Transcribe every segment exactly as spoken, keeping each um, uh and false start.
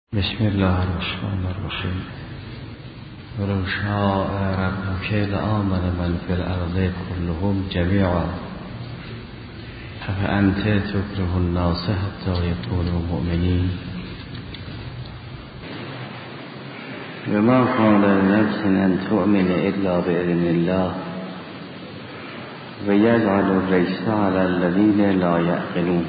بسم الله الرحمن الرحیم. ولو شاء ربک لآمن من فی الارض كلهم جمیعا افانت تکره الناس حتی یکونوا مؤمنین وما كان لنفس ان تؤمن الا باذن الله ويجعل الرجس على الذين لا يعقلون.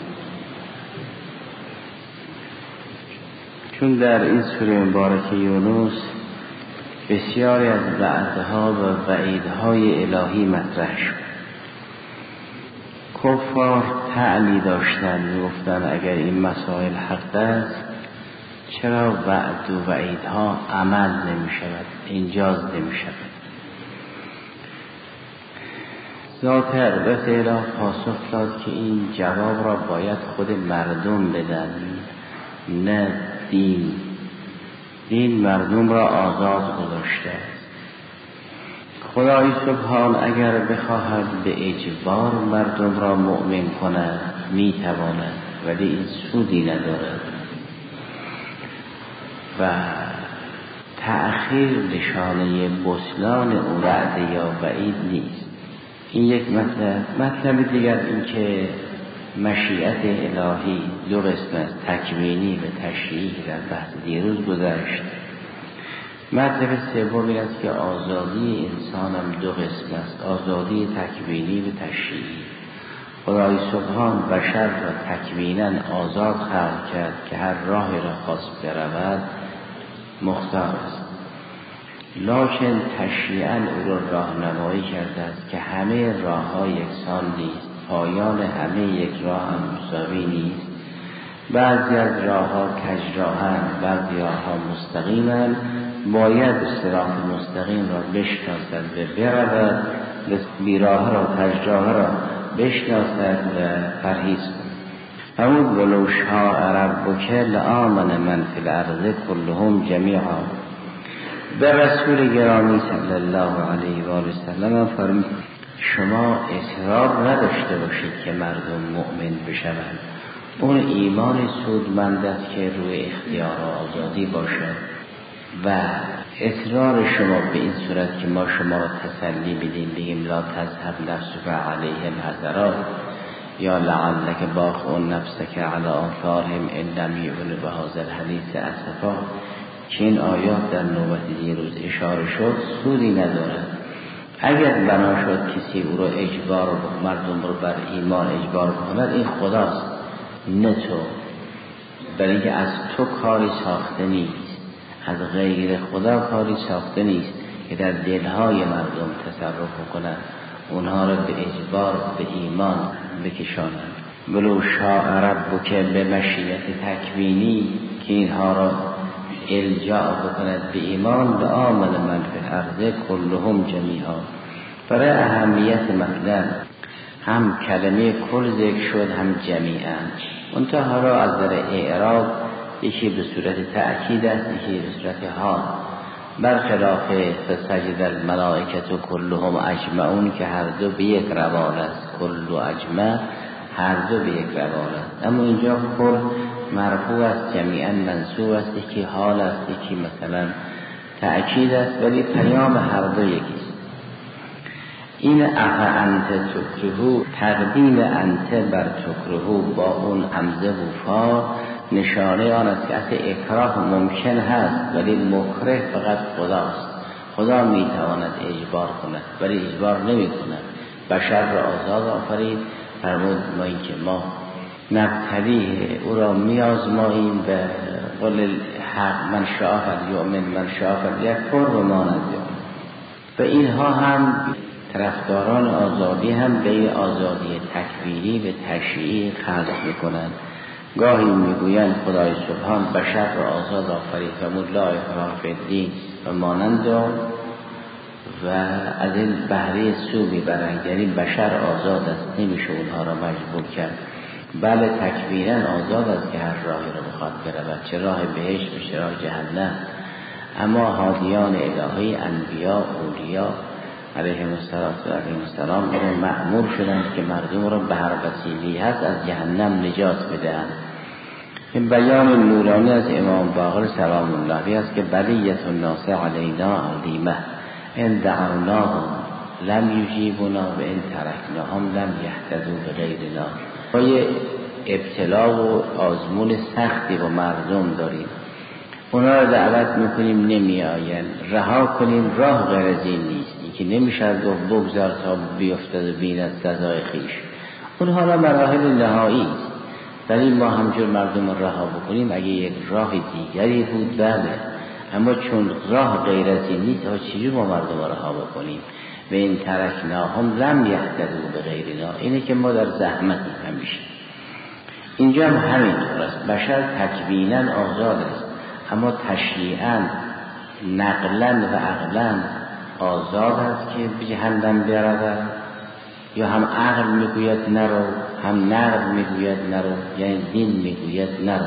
چون در این سوره مبارکه یونس بسیاری از وعدها و وعیدهای الهی مطرح شد، کفار طعنی داشتند، می‌گفتند اگر این مسائل حق است چرا وعد و وعیدها عمل نمی‌شود، انجاز نمی‌شود؟ ذات اقدس اله پاسخ داد که این جواب را باید خود مردم بدن، نه دین. دین مردم را آزاد گذاشته است. خدای سبحان اگر بخواهد به اجبار مردم را مؤمن کند میتواند، ولی این سودی ندارد و تأخیر نشانه بطلان اون وعده یا وعید نیست. این یک مطلب. مطلب دیگر این که مشیت الهی دو قسم است، تکوینی و تشریعی، در بحث دیروز گذشت. مطلب سوم این است که آزادی انسان هم دو قسم است، آزادی تکوینی و تشریعی. خدای سبحان بشر را تکوینا آزاد خلق کرد که هر راهی را خواست برود مختار است، لکن تشریعا او را راهنمایی کرده است که همه راه‌ها یکسان نیست، پایان همه یک راه هم مساوی نیست. بعضی از راه ها کج راهند، بعضی راه ها مستقیمند. باید صراط مستقیم را بشناسد و برود، بیراه را کج راه را بشناسد و پرهیز کند. همون ولو شاء ربک لآمن من فی الارض كلهم جمیعا. به رسول گرامی صلی الله علیه و آله و سلم فرمود شما اصرار نداشته باشید که مردم مؤمن بشوند. اون ایمان سودمند است که روی اختیار و آزادی باشد و اصرار شما به این صورت که ما شما را تسلی بدیم، بگیم لا تذهب نفسک علیهم حسرات یا لعلک باخع نفسک علی آثارهم ان لم یؤمنوا بهذا الحدیث اسفا، که این آیات در نوبت دیروز اشاره شد، سودی ندارد. اگر بنا شد کسی او را اجبار و مردم رو بر ایمان اجبار کند، این خداست نه تو، برای اینکه از تو کاری ساخته نیست، از غیر خدا کاری ساخته نیست که در دلهای مردم تصرف کند، اونها را به اجبار به ایمان بکشاند. ولو شاء ربک به مشیت تکوینی که اینها را الجا بکند به ایمان، لآمن من فی الارض كلهم جمیعا. برای اهمیت مطلب هم کلمه کل ذکر شد هم جمیعا. منتها حالا از در اعراب یکی به صورت تأکید است، یکی به صورت حال، برخلاف فسجد الملائکه كلهم اجمعون که هر دو به یک روال است، کل و اجمع هر دو به یک روال است. اما اینجا کل مرفوع است، جمیعا منصوب است، یکی حال است یکی مثلا تأکید است، ولی پیام هر دو یکیست. این افانت تکرهو، تقدیم انت بر تکرهو با اون همزه و فا نشانه آن است که اصل اکراه ممکن هست، ولی مکره فقط خداست. خدا میتواند اجبار کند ولی اجبار نمی کند. بشر را آزاد آفرید، فرمود ما این که ما نبتلیه او را میازماییم به قول حق من شاء فلیؤمن من شاء فلیکفر و ما ندیان. و اینها هم طرفداران آزادی هم به آزادی تکوینی و تشریعی خلق میکنند. گاهی میگویند خدای سبحان بشر را آزاد آفرید و لا اکراه فی الدین و مانند آن، و از این بهره سو میبرند، یعنی بشر آزاد است، نمیشه اونها را مجبور کرد. بله تکوینا آزاد است که هر راهی را بخواد برود، چه راه بهشت و چه راه جهنم. اما هادیان الهی، انبیا، اولیا علیهم السلام را مأمور شدند که مردم را به هر وسیله‌ای هست از جهنم نجات بدهند. این بیان نورانی از امام باقر سلام الله علیه است که بلیت الناس علینا علیمه ان دعوناهم لم یجیبونا و ان ترکناهم لم یهتدوا بغیرنا. ما یه ابتلا و آزمون سختی با مردم داریم، اونا رو دعوت میکنیم نمی آین، رها کنیم راه غیر از این نیست، این که نمیشه گفت بگذار تا بیفتد و بیند سزای خیش. اونها را مراحل نهایی است، ولی ما همجور مردم رها بکنیم اگه یک راه دیگری بود بله، اما چون راه غیر از این نیست ها چیزی ما مردم رها بکنیم؟ و این ترکناهم لم یهتدوا بغیرنا، اینه که ما در زحمت همیشه. اینجا هم همینطور است، بشر تکویناً آزاد است اما تشریعاً نقلاً و عقلاً آزاد است که به جهنم برود، یا هم عقل میگوید نرو، هم نقل میگوید نرو، یعنی دین میگوید نرو.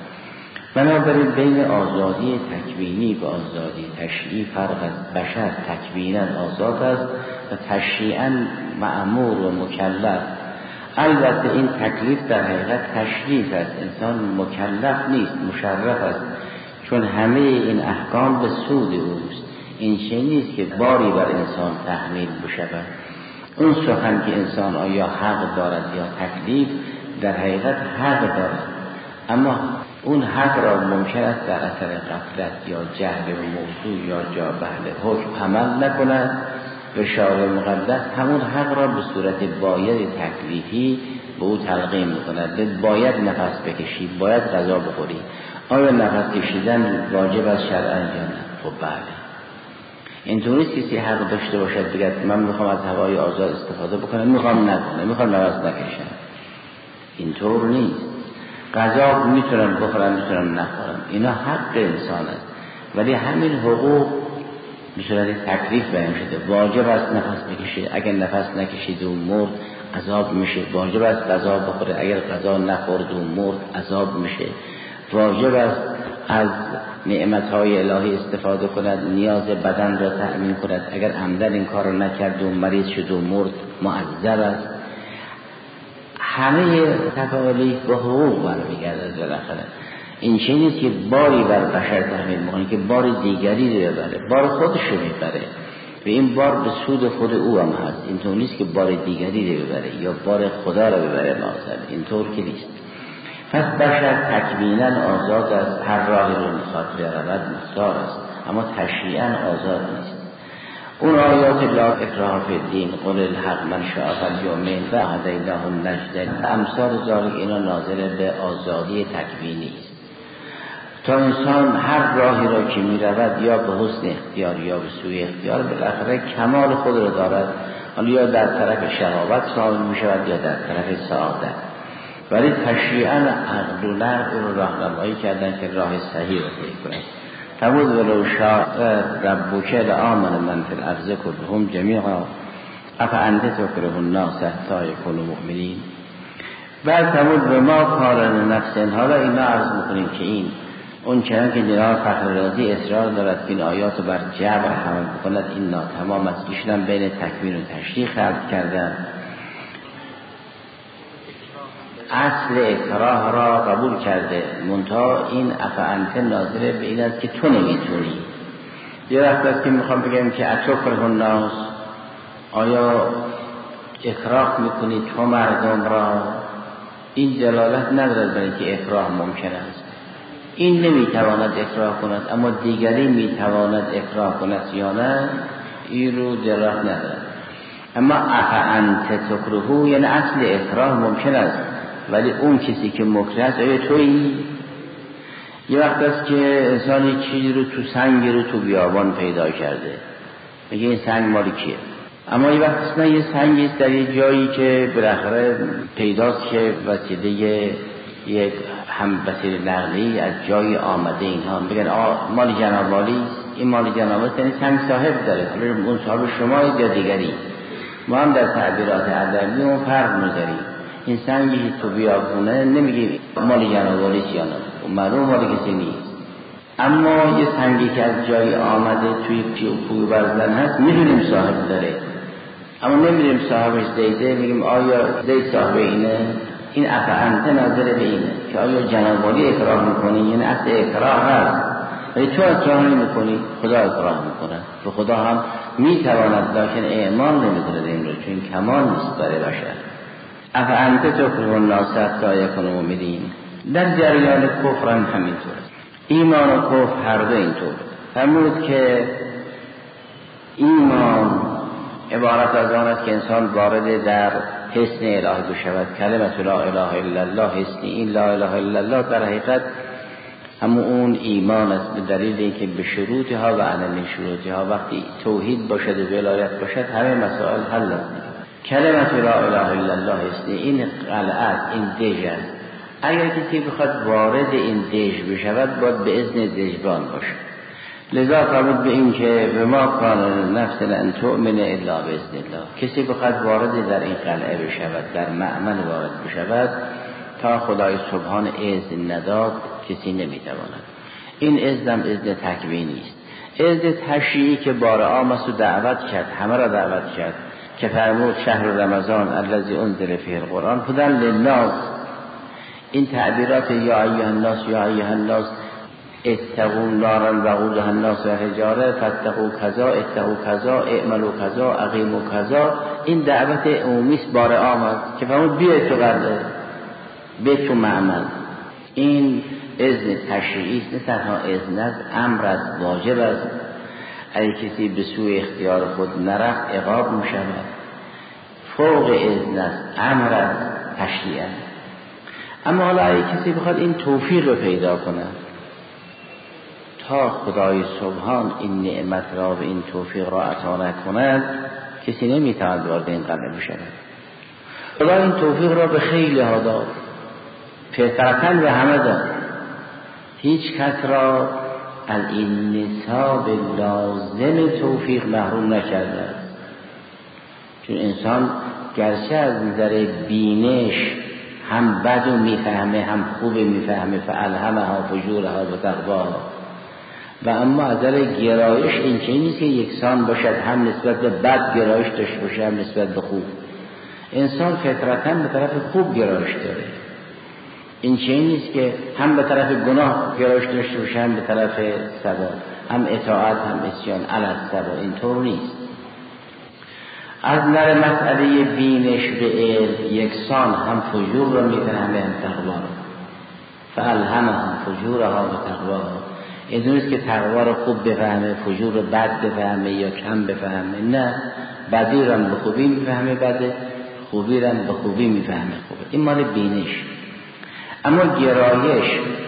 بنابراین بین آزادی تکوینی و آزادی تشریعی فرق است. بشر تکویناً آزاد است و تشریعاً مأمور و مکلف. البته این تکلیف در حقیقت تشریف است، انسان مکلف نیست، مشرف است، چون همه این احکام به سود اوست. این چه نیست که باری بر انسان تحمیل بشود. اون سخن که انسان آیا حق دارد یا تکلیف، در حقیقت حق دارد، اما اون حق را ممکن است در اثر غفلت یا جهل و موضوع یا جا بهل حکم عمل نکند و شارع مقدس همون حق را به صورت باید تکلیفی به او تلقین میکند. باید نفس بکشی، باید غذا بخوری. آیا نفس کشیدن واجب از شرعاً یا نه؟ خب بله. اینطوری کسی حق داشته باشد بگه من میخوام از هوای آزاد استفاده بکنم، میخوام نکنم، میخوام نفس نکشم. اینطور نیست. غذا میتونم بخورم، میتونم نخورم، اینا حق انسان است، ولی همین حقوق به صورت تکلیف بیان شده. واجب است نفس بکشه، اگر نفس نکشید و مرد عذاب میشه. واجب است غذا بخوره، اگر غذا نخورد و مرد عذاب میشه. واجب است از نعمتهای الهی استفاده کند، نیاز بدن را تأمین کند، اگر عمدن این کار را نکرد و مریض شد و مرد معذب است. همه تکالیف به حقوق برمیگردد بالاخره. این چه نیست که باری بر بشر تحمیل میکنه که بار دیگری رو ببره، بار خودش رو میبره و این بار به سود خود او هم هست. اینطور نیست که بار دیگری رو ببره یا بار خدا رو ببره مقصد، اینطور که نیست. پس بشر تکویناً آزاد است، هر راهی رو میخواد برود مختار است، اما تشریعاً آزاد نیست. اون آیات لا اکراه فی الدین قل الحق من شاء فلیؤمن و هدیناه النجدین، امثال ذالک، اینا ناظر به آزادی تکوینی است. تا انسان هر راهی را که میرود یا به حسن اختیار یا به سوی اختیار بالاخره کمال خود را دارد، حالا یا در طرف شهوت صاحب میشود یا در طرف سعادت. ولی تشریعاً عقل و نقل رو راهنمایی کردن که راه صحیح رو طی کنند. تمود ولو شاء ربک لآمن من فی الارض کلهم جمیعا افانت تکره الناس حتی یکونوا مؤمنین. بعد تمود به ما کارن نفسن. حالا اینا عرض میکنیم که این اون چنان که جناب فخر رازی اصرار دارد که این آیات رو بر جبر حمل بکند، این ناتمام است. ایشون بین تکوین و تشریح خلق کردن. اصل اکراه را قبول کرده، منتها این افعنت ناظره به این است که تو نمیتونی. یه وقت است که میخوام بگم که اتکره الناس، آیا اکراه میکنی تو مردم را؟ این دلالت ندارد برای که اکراه ممکن است. این نمیتواند اکراه کند اما دیگری میتواند اکراه کند یا نه، این رو دلالت ندارد. اما افعنت تکرهو یعنی اصل اکراه ممکن است، ولی اون کسی که مکره است آیا تویی؟ یه وقت است که انسانی چیزی رو تو سنگ رو تو بیابان پیدا کرده، میگه این سنگ مال کیه؟ اما یه وقت است نه، یه سنگی است در یه جایی که بالاخره پیداست که وسیله یک هم وسیله نقلی از جای آمده، اینها میگن آ مال جناب والی، این مال جناب والی، یعنی سنگ صاحب داره، حالا اون صاحب شما یا دیگری. ما هم در تعبیرات ادبی اون فرق می‌ذاریم. این سنگی تو بیابونه نمیگه مال جناب والی یا نه، معلوم مال کسی نیست. اما یه سنگی که از جای آمده توی کوه برزن هست میدونیم صاحب داره، اما نمیدونیم صاحبش زیده، میگیم آیا زید صاحب اینه؟ این افعنت ناظر به اینه که آیا جنابالی اکراه میکنی، یعنی اصل اکراه هست ولی تو اکراه نمیکنی، خدا اکراه میکنه و خدا هم میتواند لکن اعمال نمیکنه این رو، چون کمال نیست برای بشر. افعنت تکره الناس حتی یکونوا مؤمنین. در جریان کفر هم همینطوره، ایمان و کفر هر دو اینطور. فرمود که ایمان عبارت از آن است که انسان وارد در حسن الهی بشود. کلمت لا اله الا الله، حسن این لا اله الا الله در حقیقت همون اون ایمان است، به دلیل اینکه به شروطها و عدم شروطها وقتی توحید باشد و ولایت باشد همه مسائل حل است. کلمت لا اله الا الله حسن این قلعت، این دژ است. اگر کسی بخواد وارد این دژ بشود باید به اذن دژبان باشد. لذا فرمود به این که به ما کان نفس لن تؤمن الا باذن الله. کسی بخواد وارد در این قلعه بشود، در مأمن وارد بشود، تا خدای سبحان اذن نداد کسی نمیتواند. این اذن اذن تکوینی است. اذن تشریعی که بار عام است و دعوت کرد، همه را دعوت کرد که فرمود شهر رمضان الذی انزل فیه القرآن هدی للناس. این تعبیرات یا ایها الناس یا ایها الناس اتقوا نارا وقودها الناس والحجاره فاتقوا کذا اتقوا کذا اعملوا کذا اقیموا کذا، این دعوت عمومی است بار عام است که فرمود بیاید تو قلعه، بیاید تو مأمن. این اذن تشریعی است، نه تنها اذن است، امر است، واجب است. اگه کسی به سوی اختیار خود نرفت عقاب می شود. فوق اذن است، امر است، تشریع است. اما حالا اگه کسی بخواد این توفیق رو پیدا کنه تا خدای سبحان این نعمت را و این توفیق را عطا نکند، کسی نمیتواند وارد این قلعه بشود. خدا این توفیق را به خیلی ها داد، فطرتاً به همه داد. هیچ کس را از این نصاب لازم توفیق محروم نکرده. چون انسان گرچه از نظر بینش هم بد و میفهمه هم خوب میفهمه، فالهمها فجورها و تقواها، و اما از نظر گرایش این چه نیست که یکسان باشد، هم نسبت به بد گرایش داشته باشه هم نسبت به خوب. انسان فطرتاً به طرف خوب گرایش داره. این چه نیست که هم به طرف گناه گرایش داشته باشه هم به طرف ثواب، هم اطاعت هم عصیان علی الثواب. اینطور نیست. از نظر مسئله بینش به علم یکسان هم فجور را میفهمه هم تقوا را، فالهمها فجورها و تقواها. این نیست که تقوا را خوب بفهمه فجور را بد بفهمه یا کم بفهمه، نه، بدی را به خوبی میفهمه بده، خوبی را به خوبی میفهمه خوبه. این مال بینش. اما گرایش،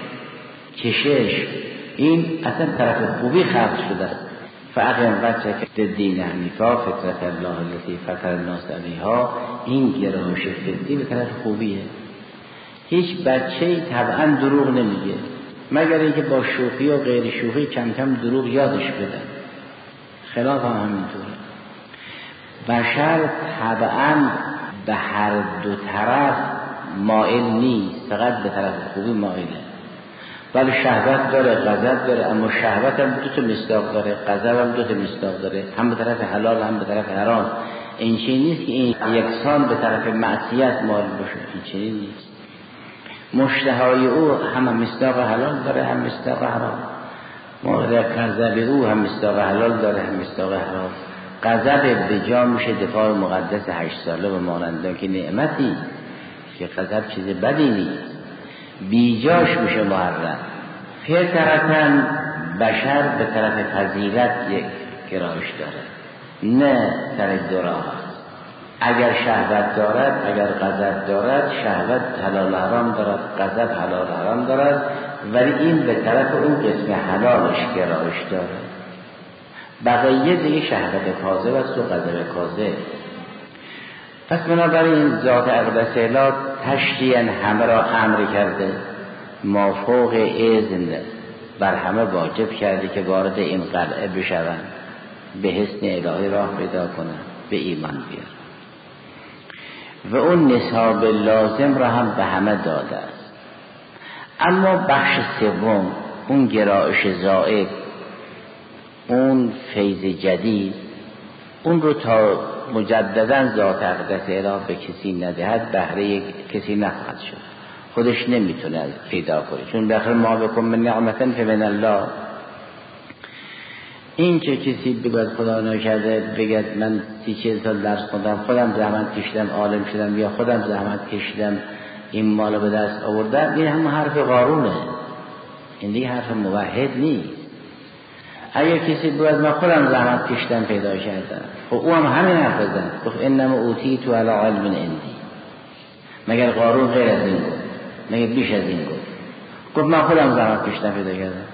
کشش، این اصلا طرف خوبی خلق شده. فاقم وجهک للدین حنیفا فطرت الله التي فطر الناس علیها. این گرایش فطری به طرف خوبیه. هیچ بچه‌ای طبعا دروغ نمیگه مگر اینکه با شوخی و غیر شوخی کم کم دروغ یادش بدن. خلاف هم همینطوره. بشر طبعا به هر دو طرف مائل نیست، فقط به طرف خوبی مائله. ولی شهوت داره، غضب داره، اما شهوت هم دو تا مصداق داره، غضب هم دو تا مصداق داره، هم به طرف حلال هم به طرف حرام. این چیزی نیست که این یکسان به طرف معصیت مائل باشه، این چیزی نیست. مشتهای او هم مصداق حلال داره هم مصداق حرام. مورد غضب او هم مصداق حلال داره هم مصداق حرام. غضب به جا میشه دفاع مقدس هشت ساله و ماننده که نعمتی که غضب چیز بدی نیست، بیجاش میشه محرم. فطرتاً بشر به طرف فضیلت یک گرایش داره، نه طرف دراه. اگر شهوت دارد، اگر غضب دارد، شهوت حلال حرام دارد، غضب حلال حرام دارد، ولی این به طرف اون قسم حلالش گرایش داره. بقیه دیگه شهوت کاذب است و غضب کاذب. پس بنابراین ذات اقدس اله تشریعاً همه را امر کرده، مافوق اذن بر همه واجب کرده که وارد این قلعه بشوند، به حسن الهی راه پیدا کنند، به ایمان بیارند. و اون نصاب لازم را هم به همه داده است. اما بخش سوم، اون گرایش زائد، اون فیض جدید، اون رو تا مجددا ذات اقدس اله به کسی ندهد بهره کسی نخواهد شد، خودش نمیتونه پیدا کنه، چون بخیر ما بکن من نعمتن فمن الله. این که کسی بگوید خدا نکرده بگید من سی چهل سال درس خوندم، خودم زحمت کشیدم عالم شدم، یا خودم زحمت کشیدم این مالو به دست آوردم، این هم حرف قارونه، این دیگه حرف موحد نیست. اگر کسی بگوید من خودم زحمت کشیدم پیدا کردم، خب او هم همین حرف زد، گفت انما اوتیت علی علم عندی. مگر قارون غیر از این گفت؟ مگر بیش از این گفت؟ گفت من خودم زحمت کشیدم پیدا کردم.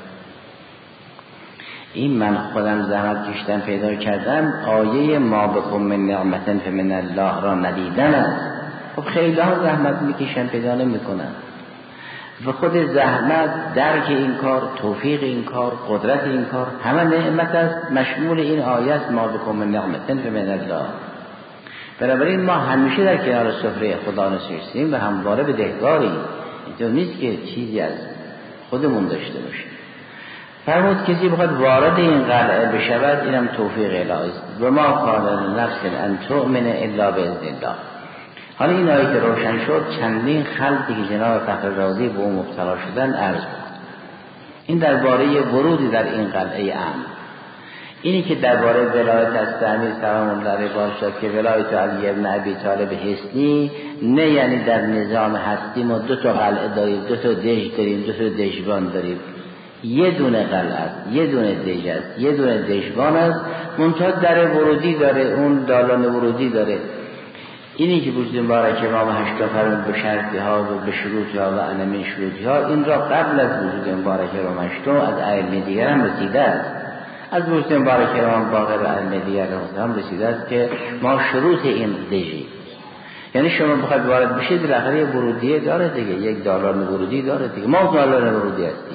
این من خودم زحمت کشیدم پیدا کردم آیه ما بکن من نعمتن فمن الله را ندیدن است. خب خیلی ها زحمت میکشن پیدا نمیکنن، و خود زحمت، درک این کار، توفیق این کار، قدرت این کار، همه نعمت است، مشمول این آیه است ما بکن من نعمتن فمن الله. بنابراین ما همیشه در کنار سفره خدا نشستیم و همواره به دهگاریم، اینطور نیست که چیزی از خودمون داشته باشیم. فرمود کسی بخواد وارد این قلعه بشود اینم توفیق الهی است. و ما کان لنفس ان تؤمن الا باذن الله. حالا این آیه که روشن شد چندین خلقی که جناب فخر رازی به اون مبتلا شدن عرض بود. این درباره ورودی در این قلعه امن. اینی که درباره ولایت از امیر سلام الله علیه باشد که ولایت علی ابن ابی طالب حصنی، نه یعنی در نظام هستی ما دو تا قلعه داریم، دو تا دژ داریم، دو تا دژبان داریم. یه دونه قلعه است، یه دونه دژ است، یه دونه دژبان است، منتها در ورودی داره، اون دالان ورودی داره. اینی که وجود مبارک امام هشتا فرمود به شرطی ها و به شروطی ها و علمی شروطی ها، این را قبل از وجود مبارک امام هشتا از ائمه دیگر هم رسیده است. از وجود مبارک امام باقر و ائمه دیگر هم رسیده است که ما شروط این دژی، یعنی شما بخواید وارد بشید بالاخره ورودی داره دیگه، یک دالان ورودی داره دیگه. ما دالان ورودی هستیم،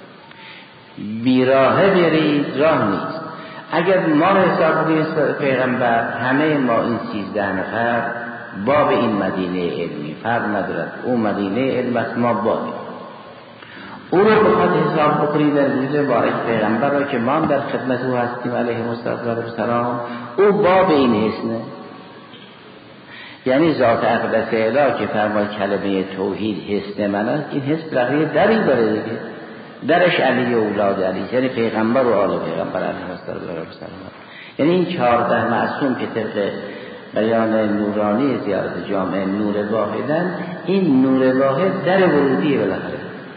بیراهه برید راه نیست. اگر ما رو حساب کنید پیغمبر، همه ما این سیزده نفر باب این مدینه علمی فرق ندارد، اون مدینه علم است، ما بابیم. او رو بخواد حساب بکنید در وجود مبارک پیغمبر را که ما در خدمت او هستیم علیه السلام، او باب این حسنه، یعنی ذات اقدس اله که فرمای کلمه توحید حسن من است، این حس بقیه دری داره دیگه، درش علی و اولاد علی، یعنی پیغمبر و آل پیغمبر علیه السلام. یعنی این چهارده معصوم که طبق بیان نورانی زیارت جامعه نور واحدن، این نور واحد در ورودی بالاخره.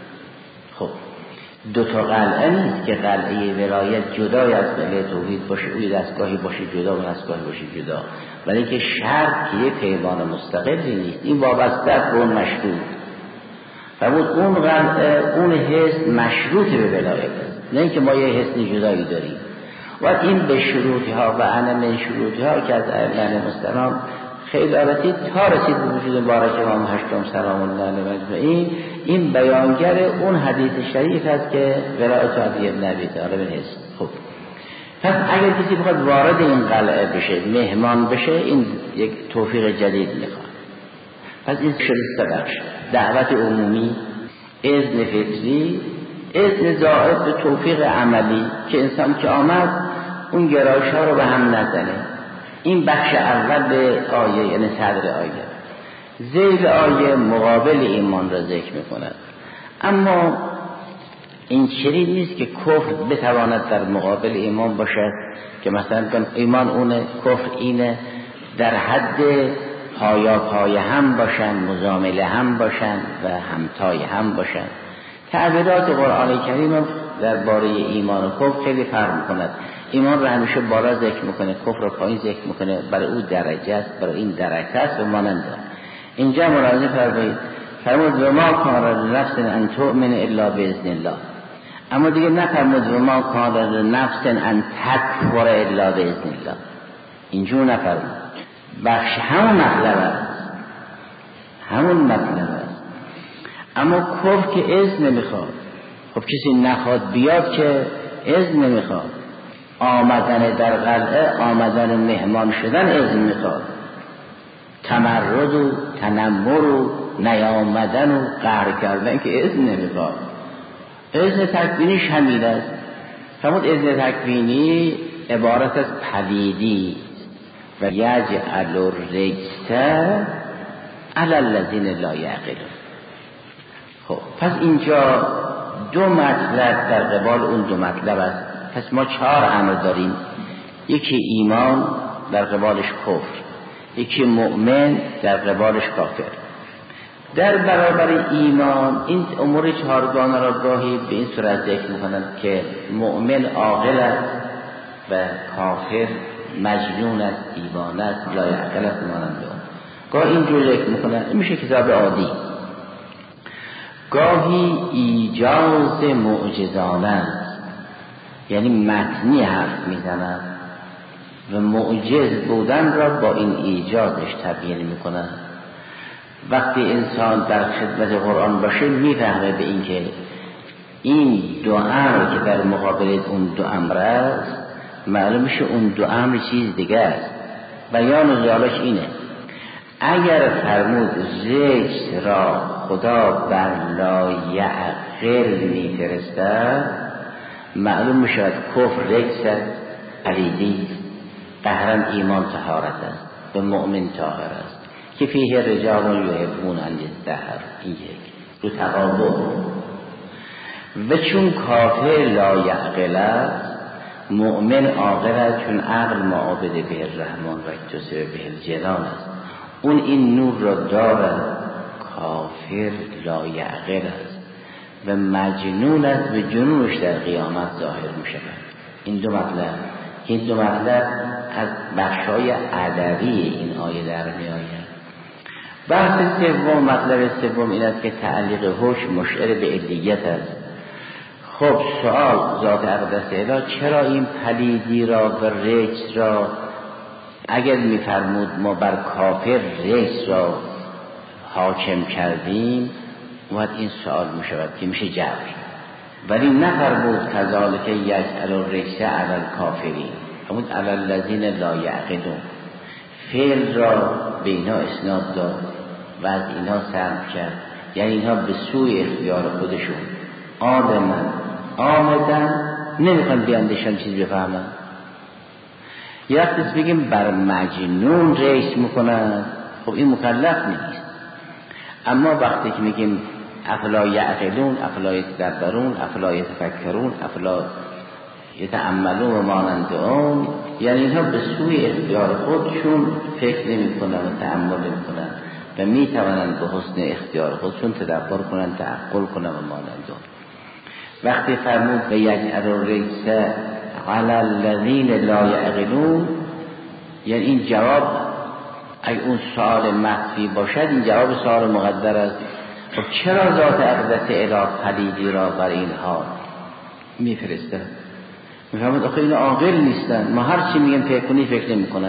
خب دو تا قلعه نیست که قلعه ولایت جدای از قلعه توحید باشه، اوی دستگاهی باشه جدا و دستگاهی باشه جدا، ولی که شرط که یه پیمان مستقلی نیست، این وابسته است به اون مشروط. فرمود اون قلعه، اون حس مشروط به ولایت است، نه اینکه ما یه حس جدایی داریم. و این به شروطی ها و علم شروطی ها که از ائمه مستقام خیلی رسید تا رسید به وجود مبارک امام هشتم سلام الله علیه مجمعین، این بیانگر اون حدیث شریف است که ولایت علی ابن ابی طالب حس. خب پس اگر کسی بخواد وارد این قلعه بشه، مهمان بشه، این یک توفیق جدید میخواد. پس این شده سه بخش: دعوت عمومی، اذن فطری، اذن زائد به توفیق عملی که انسان که آمد اون گرایش ها رو به هم نزنه. این بخش اول به آیه، یعنی صدر آیه. ذیل آیه مقابل ایمان را ذکر میکند، اما این چنین نیست که کفر بتواند در مقابل ایمان باشد که مثلا ایمان اونه، کفر اینه، در حد پایا پای هم باشن، مزامله هم باشن و همتای هم باشن. تعبیرات قرآن کریم درباره ایمان و کفر خیلی فرق میکند. ایمان رو همیشه بالا ذکر میکنه، کفر رو پایین ذکر میکنه، برای او درجه است، برای این درجه است و مانند. اینجا ملاحظه فرمایید، فرمود و ما کان لنفس ان تؤمن الا باذن الله، اما دیگه نفرمود و ما کان لنفس ان تکفر الا باذن الله. اینجور نفرمود، بخش همون مطلب است، همون مطلب است، اما کفر که اذن نمیخواد. خب کسی نخواد بیاد که اذن نمیخواد. آمدن در قلعه، آمدن مهمان شدن اذن میخواد. تمرد و تنمر و نیامدن و قهر کردن که اذن نمیخواد. اذن تکوینیش همین است. فرمود اذن تکوینی عبارت از پلیدی، و یجعل الرجس علی الذین لا یعقلون. خب پس اینجا دو مطلب در قبال اون دو مطلب است. پس ما چهار امر داریم، یکی ایمان در قبالش کفر، یکی مؤمن در قبالش کافر. در برابر ایمان این امور چهارگانه را گاهی به این صورت ذکر می‌کنند که مؤمن عاقل است و کافر مجنون است، دیوانه است، لا یعقل است مانند اون. گاهی اینجور ذکر می‌کنند، این میشه کتاب عادی. گاهی ایجاز معجزانه است، یعنی متنی حرف میزنند و معجز بودن را با این ایجازش تبیین میکنند. وقتی انسان در خدمت قرآن باشه میفهمه به این که این دو امر که در مقابل اون دو امر است، معلوم میشه اون دو امر چیز دیگه است. بیان زالش اینه: اگر فرمود رجس را خدا بر لا یعقل میفرستد، معلوم میشود کفر رجس است، پلیدی، قهرن ایمان طهارت است و مؤمن طاهر است که فیه رجال یحبون ان یطهر. این یک رو تقابل. و چون کافر لا یعقل است، مؤمن عاقل است، چون عقل معابد به الرحمن و اکتسب به الجنان است. اون این نور را دارد، کافر لا یعقل است و مجنون است و جنونش در قیامت ظاهر می شود. این دو مطلب این دو مطلب از بخشای ادبی این آیه در می آید. بحث سوم، مطلب سوم این است که تعلیق حکم مشعر به علیت است. خب سوال ذات اقدس الهی چرا این پلیدی را و رجس را اگر میفرمود ما بر کافر رجس را حاکم کردیم، وقت این سوال میشود که میشه جبر، ولی نفرمود کذالک یجعل الرجس علی الکافرین، فرمود علی الذین لا یعقلون. فعل را به اینها اسناد داد و از اینها صرف کرد، یعنی اینها به سوی اختیار خودشون آدمن آمدن نمیخوان بیاندشن چیز بفهمن. یه وقت بگیم بر مجنون رجس میکنن، خب این مکلف نیست. اما وقتی که میگیم افلا یعقلون، افلا یتدبرون، افلا یتفکرون، افلا یتأملون و مانند اون، یعنی اینها به سوی اختیار خودشون فکر نمی کنن و تأمل نمی کنن و می توانند به حسن اختیار خودشون تدبر کنن، تعقل کنن و مانند اون. وقتی فرمود و یجعل الرجس علی الذین لا یعقلون، یعنی این جواب اگه اون سوال مخفی باشد این جواب سوال مقدر است. خب چرا ذات اقدس الهی پلیدی را بر اینها میفرسته؟ میفهمید آخه این عاقل نیستن، ما هر چی میگیم فکر کنی فکر نمی کنن.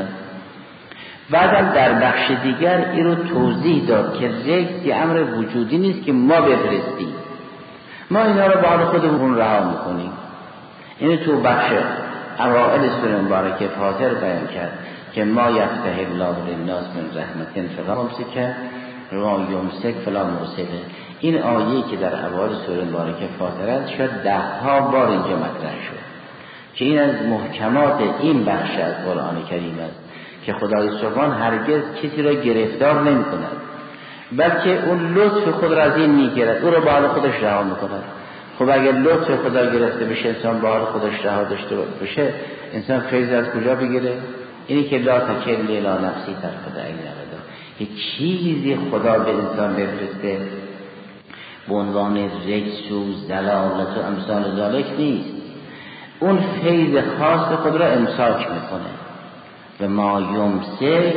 بعدم در بخش دیگر این رو توضیح داد که رجس یه امر وجودی نیست که ما بفرستیم، ما اینا رو با خودمون رها میکنیم. این تو بخش اوائل سوره مبارکه فاطر بیان کرد که ما یفتح الله للناس من رحمت فلا ممسک و یمسک فلا مرسل. این آیه‌ای که در اوائل سوره مبارکه فاطر است شد ده ها بار اینجا مطرح شد که این از محکمات این بخش از قرآن کریم است که خدای سبحان هرگز کسی را گرفتار نمی کند، بلکه اون لطف خود را از این می گیرد، او را به حال خودش رها می کند. خب اگر لطف خدا گرفته بشه انسان به حال خودش رها داشته باشه، انسان فیض از کجا بگیره؟ اینی که لا تکلنی الی نفسی طرفة عین ابدا. یک چیزی خدا به انسان بفرسته به عنوان رجس و ضلالت و امثال ذالک نیست، اون فیض خاص خود را امساک میکنه و ما یمسک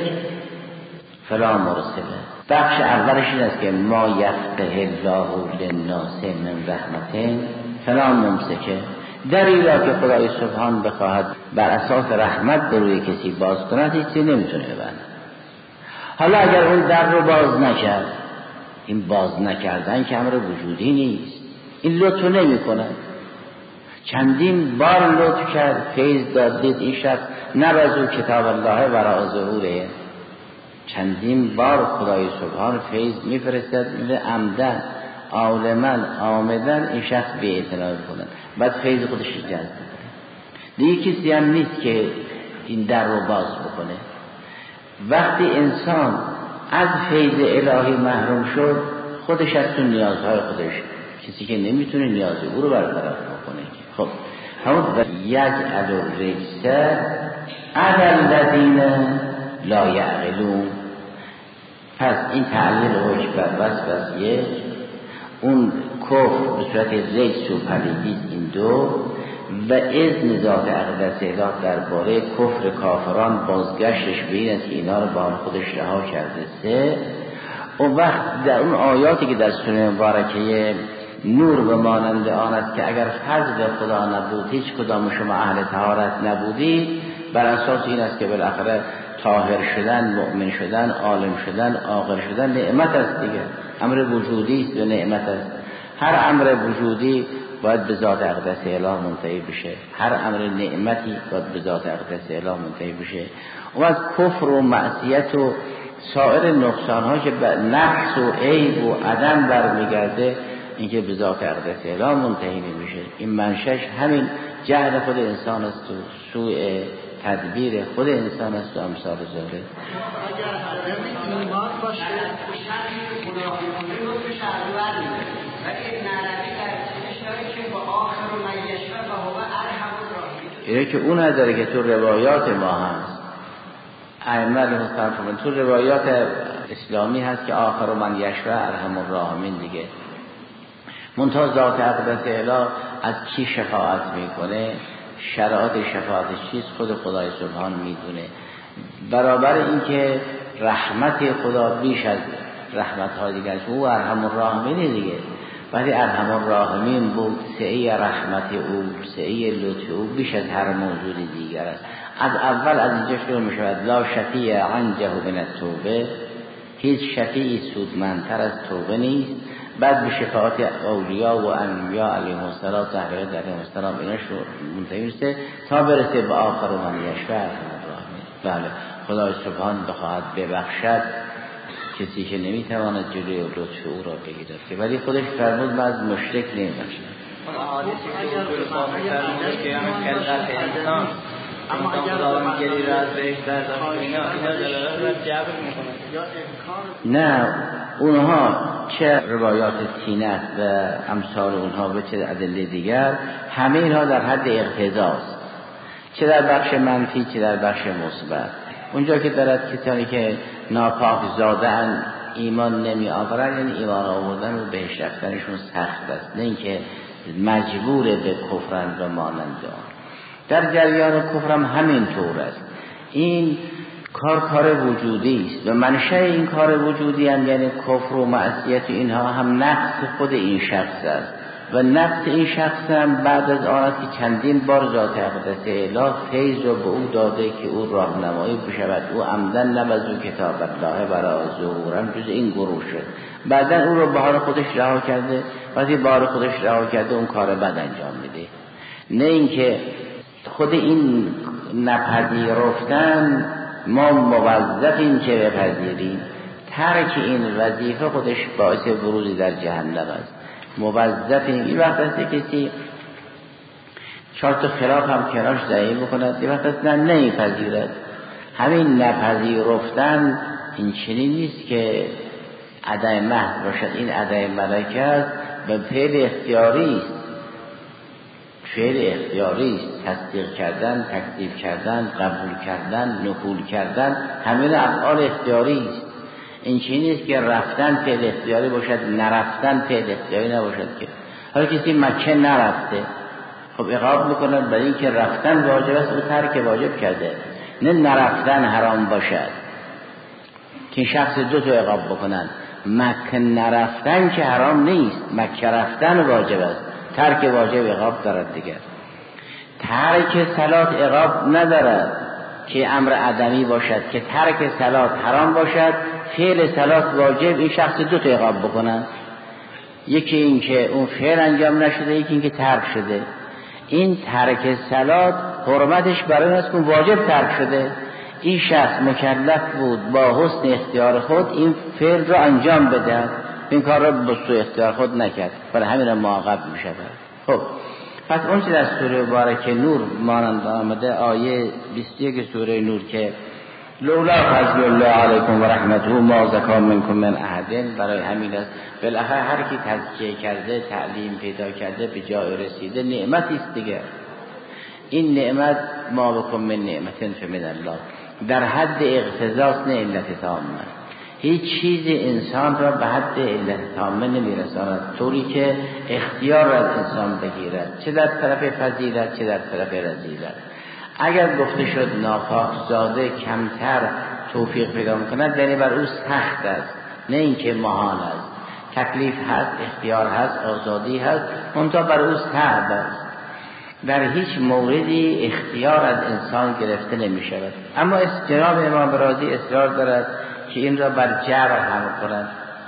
فلا مرسله. بخش اولش این است که ما یفتح الله للناس من رحمت فلا ممسکه، دری را که خدای سبحان بخواهد بر اساس رحمت به روی کسی باز کند هیچ چیزی نمیتونه ببنده. حالا اگر اون در رو باز نکرد، این باز نکردن که امر وجودی نیست، این لطف نمی کند. چندین بار لطف کرد، فیض داد، دید این شخص نبذو کتاب الله وراء ظهوره. چندین بار خدای سبحان فیض میفرستد و عمدن عالمن آمدن این شخص بی اعتنا کنن، بعد فیض خودش جذب کنه. دیگه کسی هم نیست که این در رو باز بکنه. وقتی انسان از فیض الهی محروم شد خودش از تو نیازهای خودش، کسی که نمیتونه نیاز او رو برطرف بکنه. خب همون یجعل الرجس علی الذین لا یعقلون. پس این تعلیل حکم بر وصف یک، اون کفر به صورت رجس و پلیدی این دو، و اذن ذات اقدس اله درباره کفر کافران بازگشتش به این است که اینا رو با خودش رها کرده. سه، اون وقت در اون آیاتی که در سوره مبارکه نور و مانند آن است که اگر فضل خدا نبود هیچ کدام شما اهل طهارت نبودید، بر اساس این است که بالاخره طاهر شدن، مؤمن شدن، عالم شدن، عاقل شدن نعمت است دیگه، امر وجودی است و نعمت است. هر امر وجودی باید به ذات اقدس اله منتهی بشه، هر امر نعمتی باید به ذات اقدس اله منتهی بشه. و از کفر و معصیت و سایر نقصان ها که به نقص و عیب و عدم برمیگرده، اینکه به ذات اقدس اله منتهی نمیشه. این منشش همین جهل خود انسان است و سوء تدبیر خود انسان است و امثال ذالک. اگر ایمان باشه شرعی خدایی کنه رو به شرعی برمیده، ولی نرمی در چیزش داره که با آخر و میشفه و هو ارحم الراحمین. اینه که اون نداره که تو روایات ما هست، ائمه محترم فرمودن تو روایات اسلامی هست که آخر و من یشفه ارحم الراحمین دیگه. منتها ذات اقدس اله از کی شفاعت میکنه، شرایط شفاعتش چیست خود خدای سبحان میدونه. برابر این که رحمت خدا بیش از رحمت ها دیگر است، او ارحم الراحمین دیگه، ولی ارحم الراحمین بود سعی رحمت او، سعی لطف او بیش از هر موجود دیگر است. از اول از اینجا شروع می شود لا شفیع عنجه من التوبه، هیچ شفیعی سودمندتر از توبه نیست. بعد به شفاعت اولیاء و انبیاء علیهم السلام تحریات علیهم السلام اینا شو منتهی میشه تا برسه به آخر من یشفع ارحم الراحمین. بله خدای سبحان بخواهد ببخشد کسی که نمیتواند جلوی لطف او را بگیرد، که ولی خودش فرمود من از مشرک نمیبخشم. اما اگر خداوند گلی را از بهش برداشت اینا اینا دلالت بر جبر میکنه یا امکان. نه اونها چه روایات تینت و امثال اونها و چه ادله دیگر همه اینها در حد اقتضاست، چه در بخش منفی چه در بخش مثبت. اونجا که دارد کسانی که ناپاک زادن ایمان نمی آورن، یعنی ایمان آوردن و بهش رفتنشون سخت است، نه اینکه مجبور به کفرن و مانند آن. در جریان کفرم همین طور است. این کار کار وجودی است و منشأ این کار وجودی هم یعنی کفر و معصیت اینها هم نقص خود این شخص است و نقص این شخص هم بعد از آن است که چندین بار ذات اقدس اله فیض را به او داده که او راهنمایی بشود. او عمدن نبذو کتاب الله برای ظهورا جز این گروه شد، بعدا او را به حال خودش رها کرده، وقتی به حال خودش رها کرده اون کار بد انجام میده. نه اینکه خود این نپذیرفتن ما موظفیم که بپذیریم، ترک این وظیفه خودش باعث ورود در جهنم است. موظفیم. این وقت است کسی چهار تا خلاف هم کنارش ضعیف بکند، این وقت است نه نمیپذیرد. همین نپذیرفتن این چنین نیست که عدم محض باشد، این عدم ملکه است و فعل اختیاری است. فعل اختیاری است، تصدیق کردن، تکذیب کردن، قبول کردن، نقول کردن، همین افعال اختیاری است. این چیزی نیست که رفتن فعل اختیاری باشد، نرفتن فعل اختیاری نباشد. که حالا کسی مکه نرفته، خب عقاب میکنن برای این که رفتن واجب است، او ترک واجب کرده، نه نرفتن حرام باشد که شخص دو تا عقاب بکنن. مکه نرفتن که حرام نیست، مکه رفتن واجب است، ترک واجب عقاب دارد دیگر. ترک صلات عقاب ندارد که امر عدمی باشد، که ترک صلات حرام باشد، فعل صلات واجب، این شخص دو تا عقاب بکنن. یکی این که اون فعل انجام نشده، یکی این که ترک شده. این ترک صلات حرمتش برای است که واجب ترک شده. این شخص مکلف بود با حسن اختیار خود این فعل رو انجام بده، این کار را با سوء اختیار خود نکرد، برای همین معاقب می شود. خب پس اون چیز از سوره مبارکه نور مانند آمده، آیه بیست و یک سوره نور که لولا فضل الله علیکم و رحمته ما زکا منکم من احد. برای همین است بالاخره هر کی تزکیه کرده، تعلیم پیدا کرده، به جای رسیده، نعمتی است دیگه. این نعمت ما بکن من نعمت فمن الله، در حد اقتضاست، نه علت تامه. هیچ چیز انسان را به حد علت تامه نمیرساند، طوری که اختیار از انسان بگیرد، چه در طرف فضیلت چه در طرف رذیلت. اگر گفته شد ناپاک زاده کمتر توفیق پیدا میکند، یعنی بر او سخت است، نه اینکه محال است. تکلیف هست، اختیار هست، آزادی هست، منتها بر او سخت است. در هیچ موردی اختیار از انسان گرفته نمی شود. اما جناب امام رازی اصرار دارد که این را بر جبر حمل کند،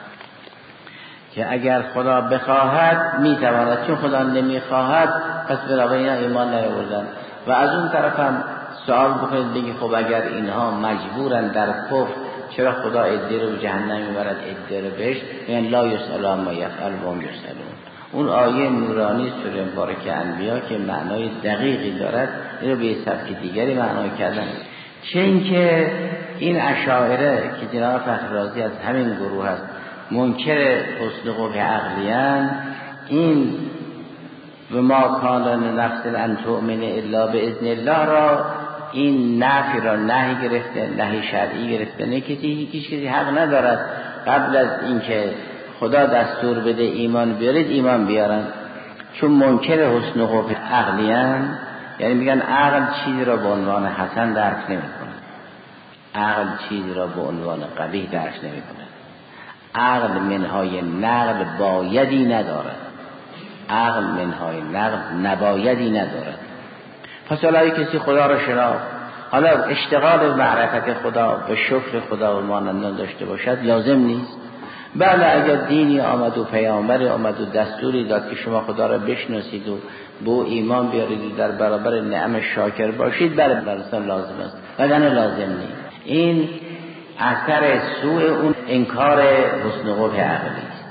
که اگر خدا بخواهد می تواند، چون خدا نمی خواهد پس بنابراین ایمان نیاوردند. و از اون طرف هم سوال بکنید بگی خب اگر اینها مجبورن در کفر، چرا خدا عده رو به جهنم میبرد عده رو بهشت؟ یعنی لا یسأل عما یفعل و هم یسألون. اون آیه نورانی سوره مبارکه انبیا که معنای دقیقی دارد، این رو به سبک دیگری معنای کردن. چه اینکه این اشاعره که جناب فخر رازی از همین گروه هست، منکر حسن قبح عقلیان، این و ما کان نفس ان تؤمن الا باذن الله را، این نفی را نهی گرفته، نهی شرعی گرفته. نه کسی هیچ کسی حق ندارد قبل از اینکه خدا دستور بده ایمان بیارید ایمان بیارن، چون منکر حسن قبح عقلیان، یعنی میگن عقل چیزی را به عنوان حسن درک نمیکنه، عقل چیزی را به عنوان قبیح درک نمیکنه. عقل منهای نقل بایدی ندارد، عقل منهای نقل نبایدی ندارد. پس حالا کسی خدا را شناخت، حالا اشتغال معرفت خدا به شکر خدا و مانندان داشته باشد لازم نیست. بله اگر دینی آمد و پیامبری آمد و دستوری داد که شما خدا را بشناسید و به ایمان بیارید و در برابر نعم شاکر باشید، بله براتون لازم است، وگرنه لازم نیست. این اثر سوء اون انکار حسن قبح عقلی است.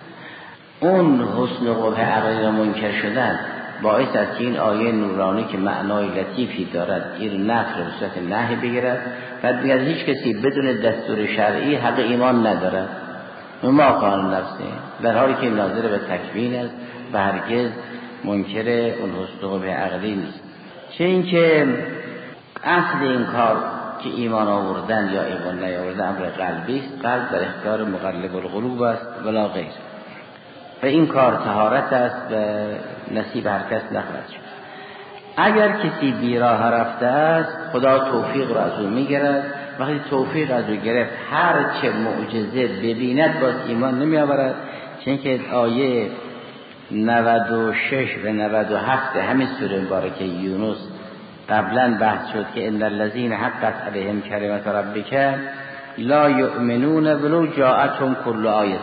اون حسن قبح عقلی را منکر شدن باعث است که این آیه نورانی که معنای لطیفی دارد این نفر به صورت نهی بگیرد. بعد دیگر هیچ کسی بدون دستور شرعی حق ایمان ندارد. ما کان نفسه، در حالی که ناظر به تکوین است و هرگز منکر اون حسن قبح عقلی نیست. چه اینکه اصل این کار که ایمان آوردن یا ایمان نیاوردن امر قلبی است، قلب در اختیار مقلب القلوب است ولا غیر، و این کار طهارت است و نصیب هر کس نخواهد شد. اگر کسی بیراه رفته است خدا توفیق را از او میگیرد، وقتی توفیق از او گرفت هر چه معجزه ببیند باز ایمان نمی آورد. چون که آیه نود و شش و نود و هفت همین سوره مبارکه یونس قبلا بحث شد که ان الذین حقت علیهم کلمت ربک لا یؤمنون ولو جاءتهم کل آیه،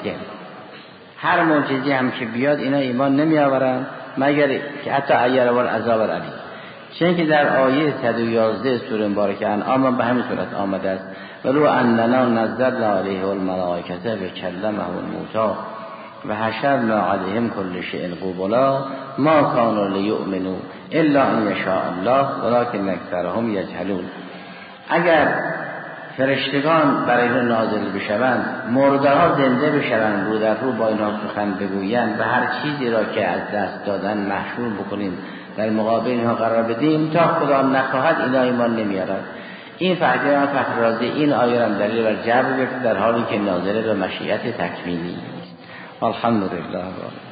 هر معجزه هم که بیاد اینا ایمان نمی آورن مگر که حتی اگر ور عذاب علی. چون که در آیه صد و یازده سوره مبارکه انعام به همین صورت آمده است ولو اننا نزلنا علیه الملائکه و کلمهم الموتی و حشرنا علیهم کل شیء قبلا ما کانوا لیؤمنوا الا ان یشاء الله ولکن اکثرهم یجهلون. اگر فرشتگان برای اینها نازل بشوند، مرده ها زنده بشوند، رو در رو با اینها سخن بگویند و هر چیزی را که از دست دادن محشور بکنیم در مقابل اینها قرار بدیم، تا خدا نخواهد اینا ایمان نمیارند. این فقیه فخر رازی این آیه را دلیل بر جبر گرفت در حالی که ناظر به مشیت تکوینی است. الحمدلله.